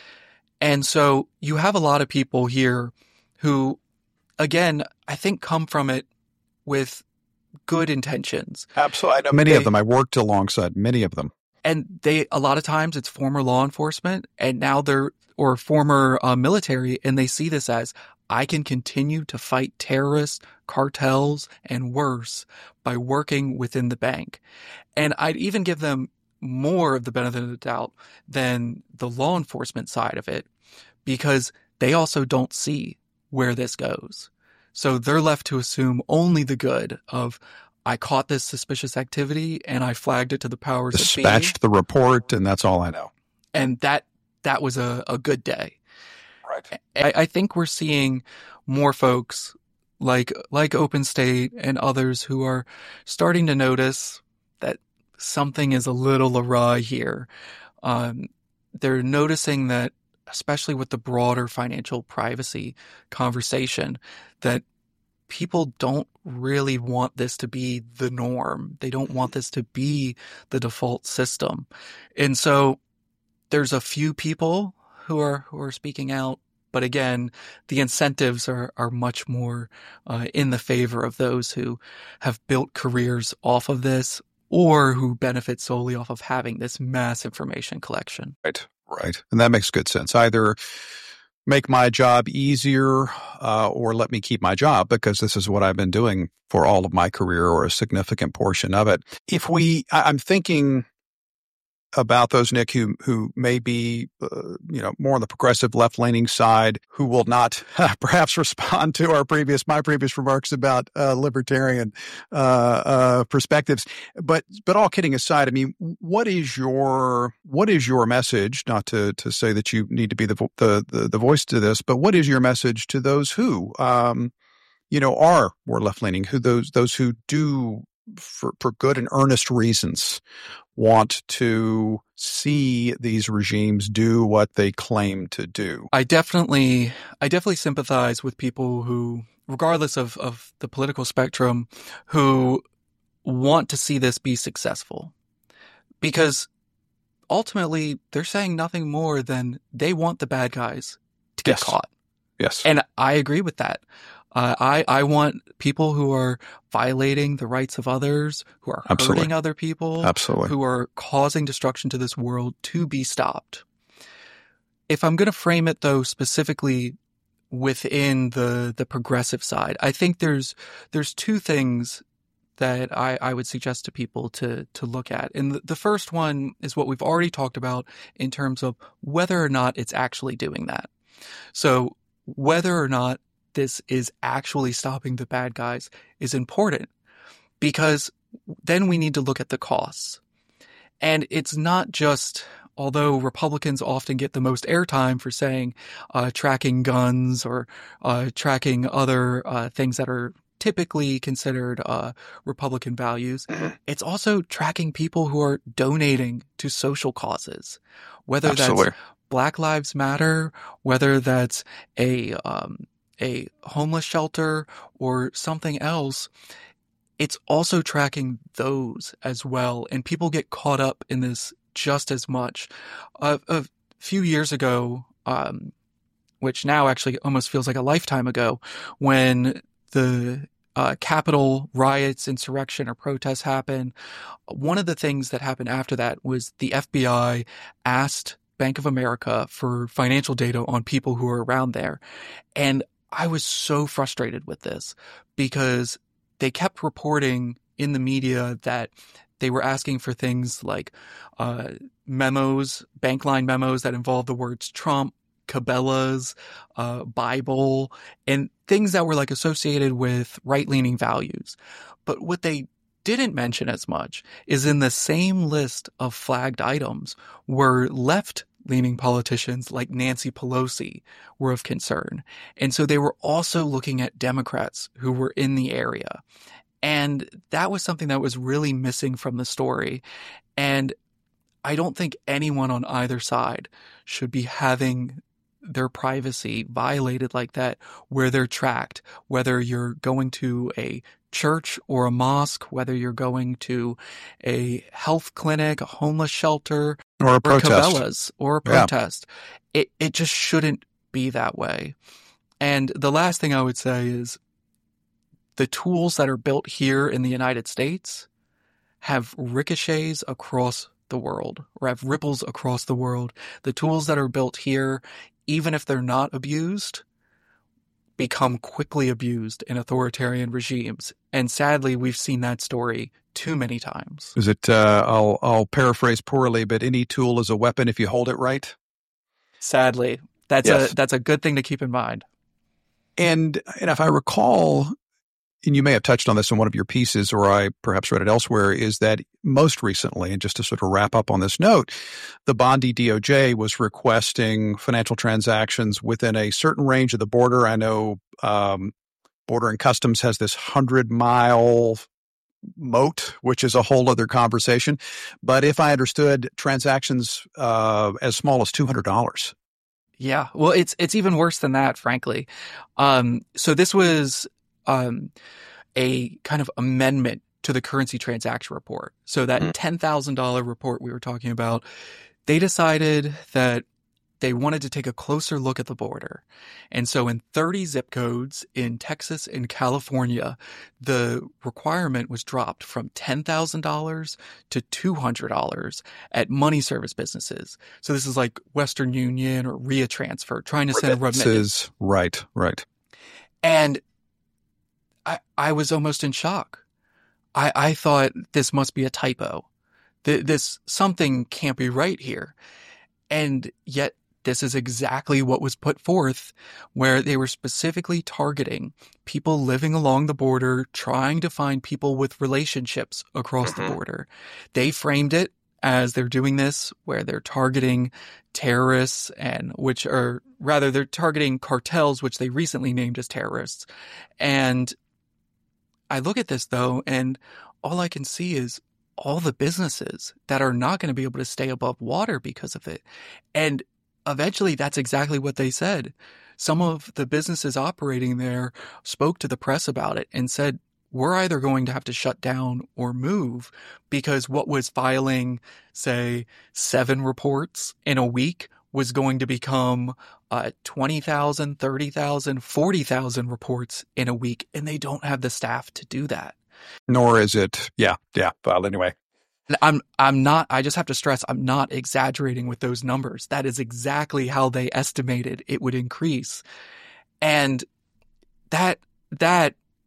And so you have a lot of people here who, again, I think come from it with good intentions. Absolutely. I know many they, of them. I worked alongside many of them. And they, a lot of times it's former law enforcement, and now they're, or former uh, military, and they see this as, I can continue to fight terrorists, cartels, and worse by working within the bank. And I'd even give them more of the benefit of the doubt than the law enforcement side of it, because they also don't see where this goes. So they're left to assume only the good of, I caught this suspicious activity and I flagged it to the powers that be. Dispatched the report, and that's all I know. And that that was a, a good day. Right. I, I think we're seeing more folks like like OpenState and others who are starting to notice that something is a little awry here. Um, they're noticing that, especially with the broader financial privacy conversation, that people don't really want this to be the norm. They don't want this to be the default system. And so there's a few people who are who are speaking out, but again, the incentives are, are much more uh, in the favor of those who have built careers off of this, or who benefit solely off of having this mass information collection. Right, right. And that makes good sense. Either make my job easier uh, or let me keep my job, because this is what I've been doing for all of my career, or a significant portion of it. If we, I'm thinking about those, Nick, who who may be, uh, you know, more on the progressive left-leaning side, who will not uh, perhaps respond to our previous, my previous remarks about uh, libertarian uh, uh, perspectives. But but all kidding aside, I mean, what is your what is your message? Not to to say that you need to be the the the, the voice to this, but what is your message to those who, um, you know, are more left-leaning, who those those who do, for for good and earnest reasons, want to see these regimes do what they claim to do? I definitely, I definitely sympathize with people who, regardless of, of the political spectrum, who want to see this be successful. Because ultimately, they're saying nothing more than they want the bad guys to get yes. caught. Yes. And I agree with that. Uh, I, I want people who are violating the rights of others, who are Absolutely. hurting other people, Absolutely. who are causing destruction to this world, to be stopped. If I'm going to frame it, though, specifically within the, the progressive side, I think there's there's two things that I, I would suggest to people to to look at. And the, the first one is what we've already talked about in terms of whether or not it's actually doing that. So whether or not this is actually stopping the bad guys is important, because then we need to look at the costs. And it's not just, although Republicans often get the most airtime for saying uh, tracking guns or uh, tracking other uh, things that are typically considered uh, Republican values, it's also tracking people who are donating to social causes, whether Absolutely. that's Black Lives Matter, whether that's a um, a homeless shelter or something else. It's also tracking those as well, and people get caught up in this just as much. Uh, a few years ago, um, which now actually almost feels like a lifetime ago, when the uh, Capitol riots, insurrection, or protests happened, one of the things that happened after that was the F B I asked Bank of America for financial data on people who were around there. And I was so frustrated with this because they kept reporting in the media that they were asking for things like uh, memos, bank line memos that involved the words Trump, Cabela's, uh, Bible, and things that were like associated with right-leaning values. But what they didn't mention as much is in the same list of flagged items were left-leaning politicians like Nancy Pelosi were of concern. And so they were also looking at Democrats who were in the area. And that was something that was really missing from the story. And I don't think anyone on either side should be having their privacy violated like that, where they're tracked, whether you're going to a church or a mosque, whether you're going to a health clinic, a homeless shelter, or a protest, or Cabela's, or a protest. Yeah. It it just shouldn't be that way. And the last thing I would say is the tools that are built here in the United States have ricochets across the world, or have ripples across the world. The tools that are built here, even if they're not abused, become quickly abused in authoritarian regimes. And sadly, we've seen that story too many times. Is it, uh, I'll, I'll paraphrase poorly, but any tool is a weapon if you hold it right? Sadly, that's yes. a, that's a good thing to keep in mind. And, and if I recall, and you may have touched on this in one of your pieces, or I perhaps read it elsewhere, is that most recently, and just to sort of wrap up on this note, the Bondi D O J was requesting financial transactions within a certain range of the border. I know um, Border and Customs has this hundred-mile moat, which is a whole other conversation. But if I understood, transactions uh, as small as two hundred dollars. Yeah, well, it's it's even worse than that, frankly. Um, so this was Um, a kind of amendment to the currency transaction report. So that ten thousand dollars report we were talking about, they decided that they wanted to take a closer look at the border. And so in thirty zip codes in Texas and California, the requirement was dropped from ten thousand dollars to two hundred dollars at money service businesses. So this is like Western Union or Ria Transfer, trying to send a remittance. Right, right. And I, I was almost in shock. I, I thought this must be a typo. Th- this something can't be right here. And yet this is exactly what was put forth, where they were specifically targeting people living along the border, trying to find people with relationships across mm-hmm. the border. They framed it as they're doing this, where they're targeting terrorists, and which are rather they're targeting cartels, which they recently named as terrorists. And I look at this, though, and all I can see is all the businesses that are not going to be able to stay above water because of it. And eventually, that's exactly what they said. Some of the businesses operating there spoke to the press about it and said, we're either going to have to shut down or move, because what was filing, say, seven reports in a week was going to become uh, twenty thousand, thirty thousand, forty thousand reports in a week, and they don't have the staff to do that. Nor is it, yeah, yeah, well, anyway. I'm I'm not, I just have to stress, I'm not exaggerating with those numbers. That is exactly how they estimated it would increase. And that, that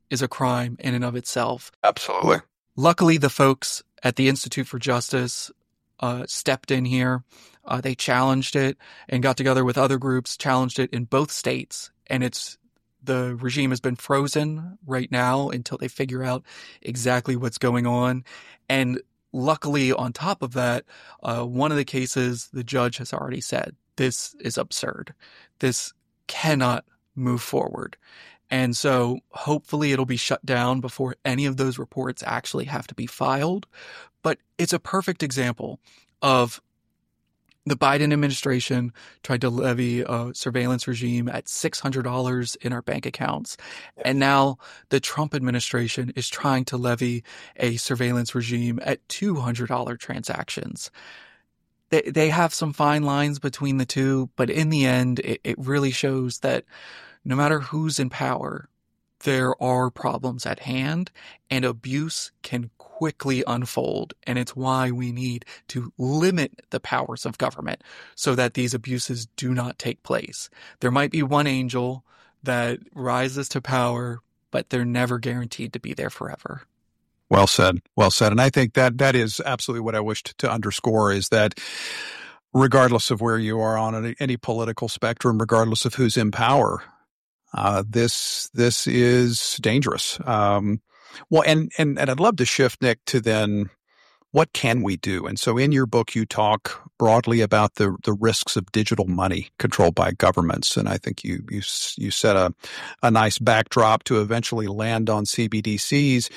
is a crime in and of itself. Absolutely. Luckily, the folks at the Institute for Justice uh, stepped in here. Uh, they challenged it and got together with other groups, challenged it in both states. And it's the regime has been frozen right now until they figure out exactly what's going on. And luckily, on top of that, uh, one of the cases, the judge has already said, this is absurd. This cannot move forward. And so hopefully it'll be shut down before any of those reports actually have to be filed. But it's a perfect example of the Biden administration tried to levy a surveillance regime at six hundred dollars in our bank accounts. And now the Trump administration is trying to levy a surveillance regime at two hundred dollars transactions. They, they have some fine lines between the two, but in the end, it, it really shows that no matter who's in power, there are problems at hand and abuse can quickly unfold. And it's why we need to limit the powers of government so that these abuses do not take place. There might be one angel that rises to power, but they're never guaranteed to be there forever. Well said. Well said. And I think that that is absolutely what I wished to underscore is that regardless of where you are on any, any political spectrum, regardless of who's in power, Uh, this this is dangerous. Um, well, and, and and I'd love to shift, Nick, to then what can we do? And so in your book, you talk broadly about the the risks of digital money controlled by governments, and I think you you you set a a nice backdrop to eventually land on C B D Cs.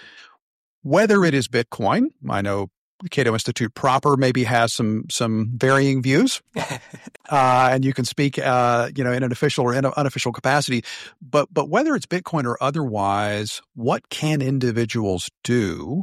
Whether it is Bitcoin, I know the Cato Institute proper maybe has some some varying views, uh, and you can speak, uh, you know, in an official or in an unofficial capacity. But but whether it's Bitcoin or otherwise, what can individuals do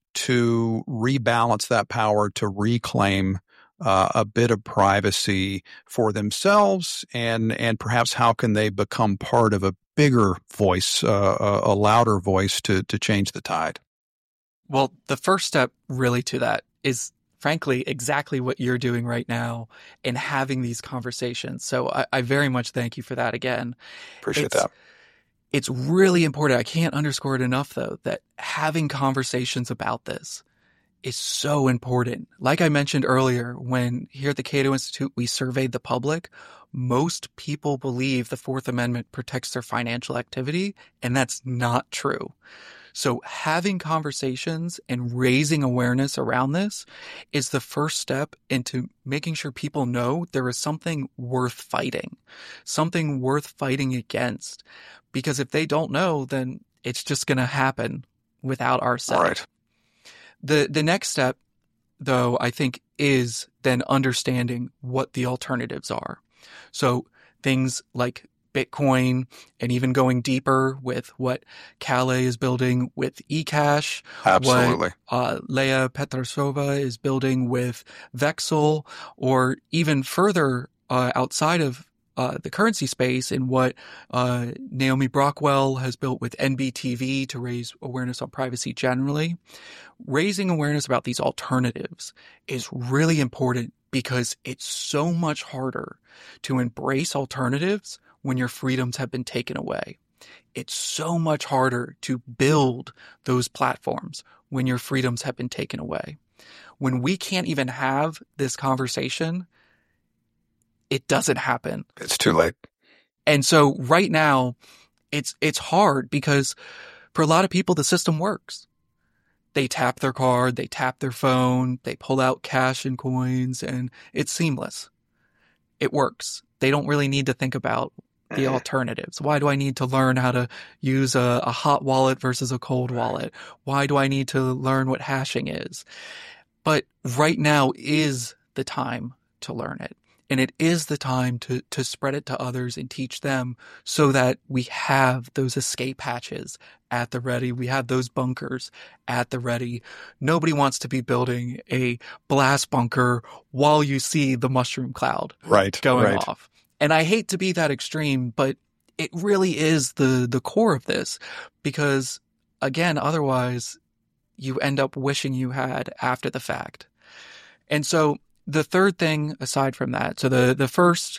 to rebalance that power to reclaim uh, a bit of privacy for themselves, and and perhaps how can they become part of a bigger voice, uh, a, a louder voice to to change the tide? Well, the first step really to that is, frankly, exactly what you're doing right now in having these conversations. So I, I very much thank you for that again. Appreciate it's, that. It's really important. I can't underscore it enough, though, that having conversations about this is so important. Like I mentioned earlier, when here at the Cato Institute, we surveyed the public, most people believe the Fourth Amendment protects their financial activity, and that's not true. So having conversations and raising awareness around this is the first step into making sure people know there is something worth fighting, something worth fighting against. Because if they don't know, then it's just going to happen without our say. All right. The, the next step, though, I think is then understanding what the alternatives are. So things like Bitcoin, and even going deeper with what Calais is building with eCash. Absolutely. What uh, Leah Petrasova is building with Vexel, or even further uh, outside of uh, the currency space in what uh, Naomi Brockwell has built with N B T V to raise awareness on privacy generally. Raising awareness about these alternatives is really important because it's so much harder to embrace alternatives when your freedoms have been taken away. It's so much harder to build those platforms when your freedoms have been taken away. When we can't even have this conversation, it doesn't happen. It's too late. And so right now, it's it's hard because for a lot of people, the system works. They tap their card, they tap their phone, they pull out cash and coins, and it's seamless. It works. They don't really need to think about the alternatives. Why do I need to learn how to use a, a hot wallet versus a cold wallet? Why do I need to learn what hashing is? But right now is the time to learn it. And it is the time to, to spread it to others and teach them so that we have those escape hatches at the ready. We have those bunkers at the ready. Nobody wants to be building a blast bunker while you see the mushroom cloud right, going right. off. And I hate to be that extreme, but it really is the, the core of this because, again, otherwise you end up wishing you had after the fact. And so the third thing aside from that, so the, the first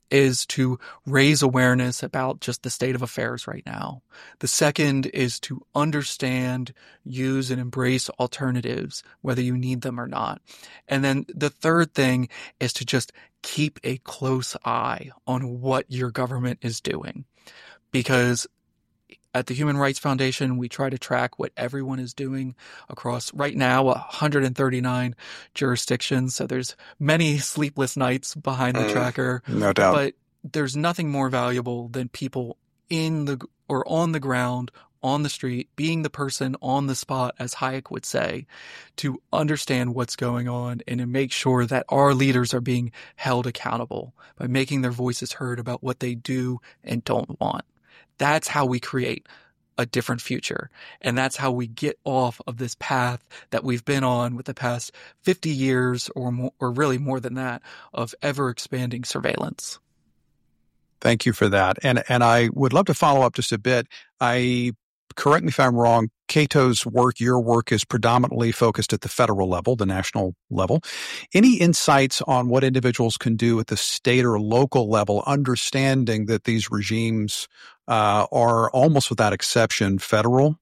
is to raise awareness about just the state of affairs right now. The second is to understand, use, and embrace alternatives, whether you need them or not. And then the third thing is to just keep a close eye on what your government is doing. Because at the Human Rights Foundation, we try to track what everyone is doing across, right now, one hundred thirty-nine jurisdictions. So there's many sleepless nights behind the mm, tracker. No doubt. But there's nothing more valuable than people in the or on the ground, on the street, being the person on the spot, as Hayek would say, to understand what's going on and to make sure that our leaders are being held accountable by making their voices heard about what they do and don't want. That's how we create a different future. And that's how we get off of this path that we've been on with the past fifty years or more, or really more than that, of ever expanding surveillance. Thank you for that. And and I would love to follow up just a bit. I correct me if I'm wrong, Cato's work, your work is predominantly focused at the federal level, the national level. Any insights on what individuals can do at the state or local level, understanding that these regimes uh, are almost without exception federal?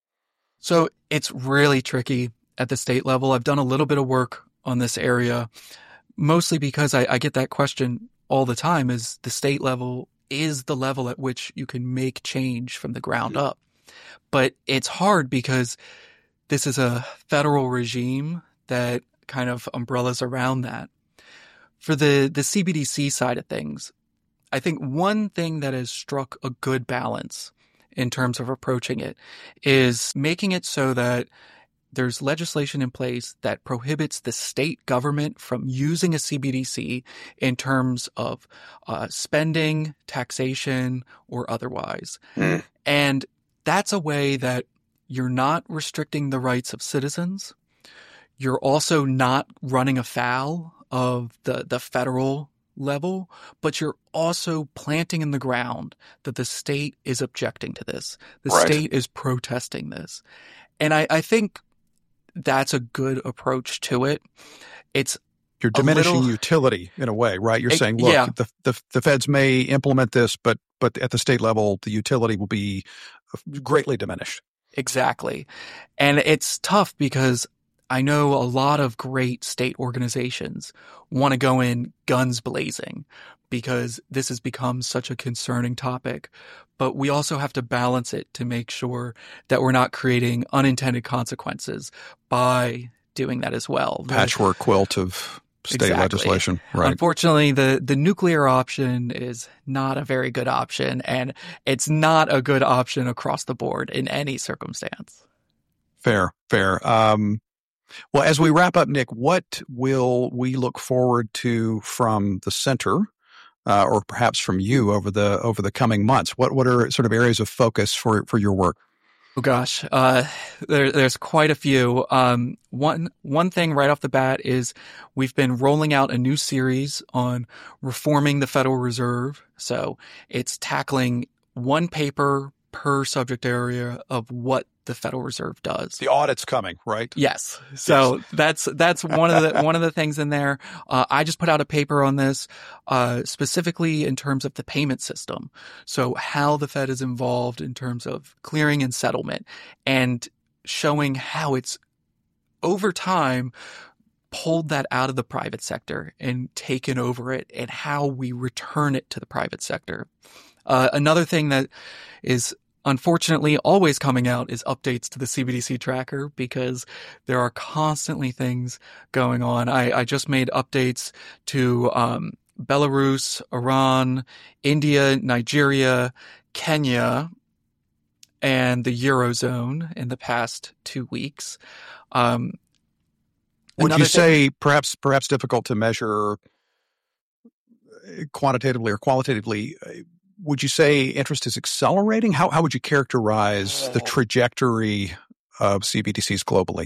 So it's really tricky at the state level. I've done a little bit of work on this area, mostly because I, I get that question all the time, is the state level is the level at which you can make change from the ground up. But it's hard because this is a federal regime that kind of umbrellas around that. For the, the C B D C side of things, I think one thing that has struck a good balance in terms of approaching it is making it so that there's legislation in place that prohibits the state government from using a C B D C in terms of uh, spending, taxation, or otherwise. Mm. And that's a way that you're not restricting the rights of citizens. You're also not running afoul of the, the federal level, but you're also planting in the ground that the state is objecting to this. The right. state is protesting this. And I, I think that's a good approach to it. It's You're diminishing little, utility in a way, right? You're it, saying, look, yeah. the, the the feds may implement this, but but at the state level, the utility will be greatly diminished. Exactly. And it's tough because I know a lot of great state organizations want to go in guns blazing because this has become such a concerning topic. But we also have to balance it to make sure that we're not creating unintended consequences by doing that as well. Patchwork quilt of state exactly. legislation. Right. Unfortunately, the, the nuclear option is not a very good option, and it's not a good option across the board in any circumstance. Fair, fair. Um, well, as we wrap up, Nick, what will we look forward to from the center, uh, or perhaps from you over the over the coming months? What what are sort of areas of focus for for your work? Oh gosh, uh, there, there's quite a few. Um, one one thing right off the bat is we've been rolling out a new series on reforming the Federal Reserve. So it's tackling one paper per subject area of what the Federal Reserve does. The audit's coming, right? Yes. So yes. that's that's one of the one of the things in there. Uh, I just put out a paper on this uh, specifically in terms of the payment system. So how the Fed is involved in terms of clearing and settlement, and showing how it's over time pulled that out of the private sector and taken over it, and how we return it to the private sector. Uh, another thing that is unfortunately always coming out is updates to the C B D C tracker, because there are constantly things going on. I, I just made updates to um, Belarus, Iran, India, Nigeria, Kenya, and the Eurozone in the past two weeks. Um, Would you say thing, perhaps perhaps difficult to measure quantitatively or qualitatively? Would you say interest is accelerating? How how would you characterize the trajectory of C B D Cs globally?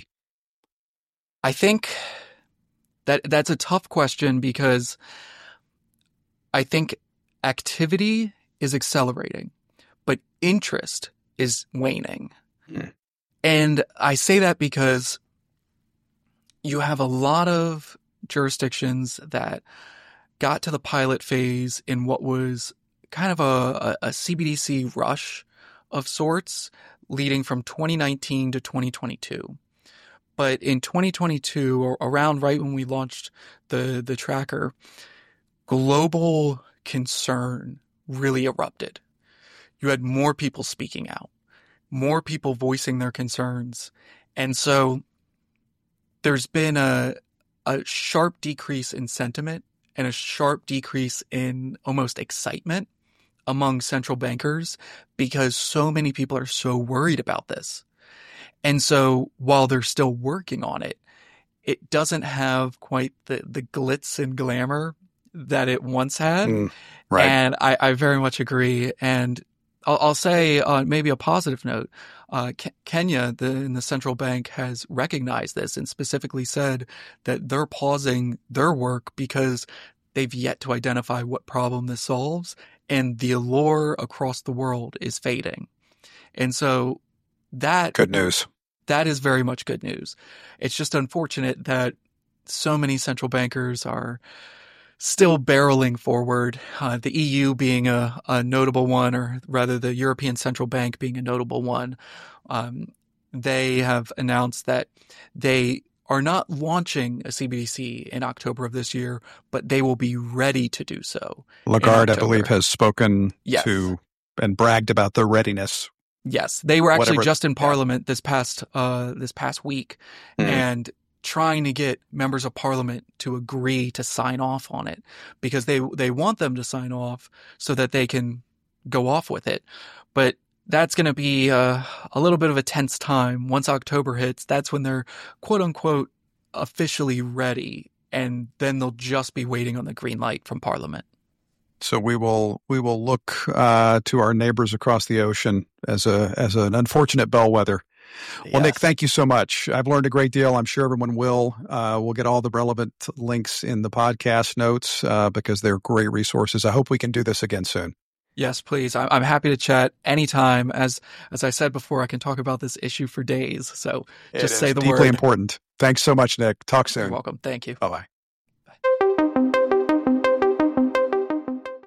I think that that's a tough question, because I think activity is accelerating, but interest is waning. Mm. And I say that because you have a lot of jurisdictions that got to the pilot phase in what was kind of a, a, a C B D C rush of sorts, leading from twenty nineteen to twenty twenty-two. But in twenty twenty-two, or around right when we launched the, the tracker, global concern really erupted. You had more people speaking out, more people voicing their concerns. And so there's been a, a sharp decrease in sentiment and a sharp decrease in almost excitement among central bankers because so many people are so worried about this. And so while they're still working on it, it doesn't have quite the, the glitz and glamour that it once had. Mm, right. And I, I very much agree. And I'll, I'll say uh, maybe a positive note. Uh, Ke- Kenya, the, in the central bank, has recognized this and specifically said that they're pausing their work because they've yet to identify what problem this solves. And the allure across the world is fading. And so that good news. That is very much good news. It's just unfortunate that so many central bankers are still barreling forward, uh, the E U being a, a notable one, or rather the European Central Bank being a notable one. Um, they have announced that they are not launching a C B D C in October of this year, but they will be ready to do so. Lagarde, I believe, has spoken yes. to and bragged about their readiness. Yes, they were actually Whatever, just in Parliament yeah. this past uh, this past week, mm. and trying to get members of Parliament to agree to sign off on it because they they want them to sign off so that they can go off with it. But that's going to be uh, a little bit of a tense time. Once October hits, that's when they're quote unquote officially ready, and then they'll just be waiting on the green light from Parliament. So we will we will look uh, to our neighbors across the ocean as a as an unfortunate bellwether. Well, yes. Nick, thank you so much. I've learned a great deal. I'm sure everyone will. Uh, we'll get all the relevant links in the podcast notes uh, because they're great resources. I hope we can do this again soon. Yes, please. I'm happy to chat anytime. As as I said before, I can talk about this issue for days. So just say the word. Deeply important. Thanks so much, Nick. Talk soon. You're welcome. Thank you. Bye-bye.